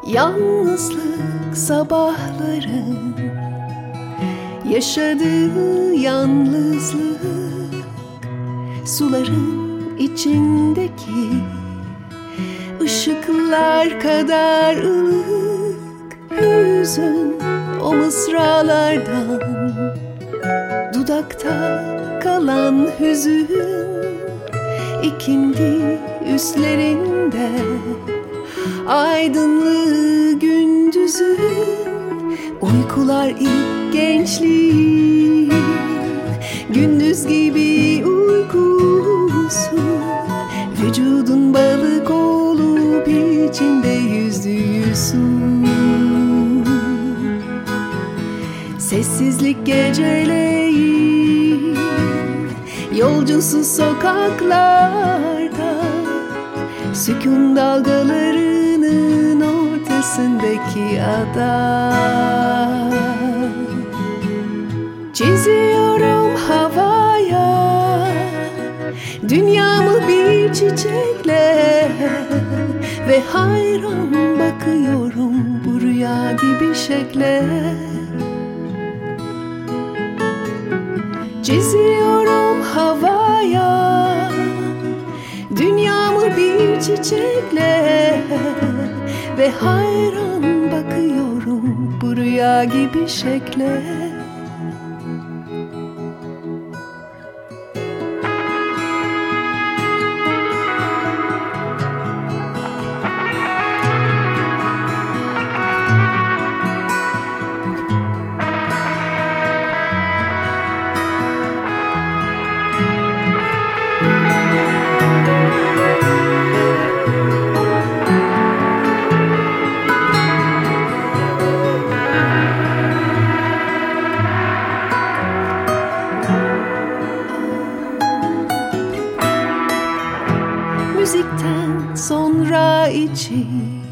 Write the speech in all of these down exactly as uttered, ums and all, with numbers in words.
Yalnızlık sabahların yaşadığı yalnızlık, suların içindeki ışıklar kadar ılık. Hüzün o mısralardan, dudakta kalan hüzün, ikindi üstlerinde aydınlığı gündüzün. Uykular ilk gençliğin, gündüz gibi uykusu. Vücudun balık olup içinde yüzdüğüsün. Sessizlik geceleyin, yolcusu sokaklarda, sükun dalgalarının ortasındaki ada. Çiziyorum havaya dünyamı bir çiçekle ve hayran bakıyorum bu rüya gibi şekle. Çiziyorum havaya dünyamı bir çiçekle ve hayran bakıyorum bu rüya gibi şekle. Müzikten sonra içi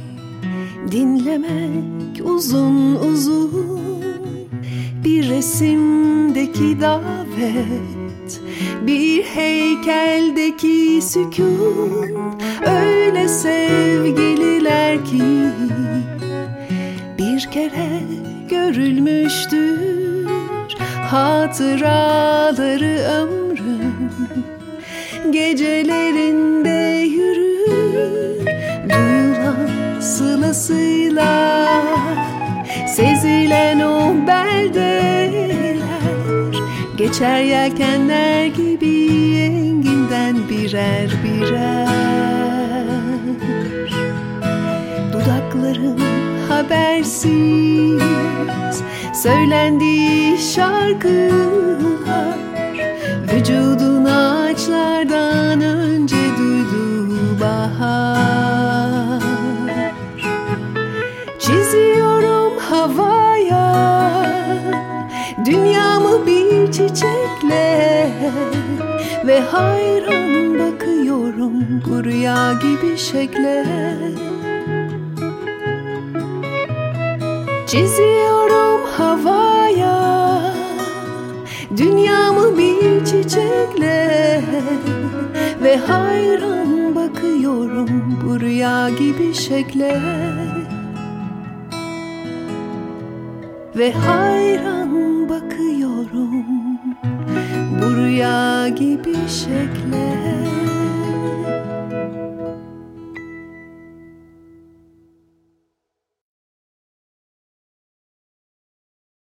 dinlemek uzun uzun, bir resimdeki davet, bir heykeldeki sükun. Öyle sevgililer ki bir kere görülmüştür, hatıraları ömrün gecelerinde yürür. Duyulan sılasıyla sezilen o beldeler, geçer yelkenler gibi enginden birer birer. Dudakların habersiz söylendiği şarkılar, vücudun ağaçlardan önce duyduğu bahar. Çiziyorum havaya dünyamı bir çiçekle ve hayran bakıyorum bu rüya gibi şekle. Çiziyorum havaya dünyamı bir çiçekle ve hayran bakıyorum bu rüya gibi şekle. Ve hayran bakıyorum bu rüya gibi şekle.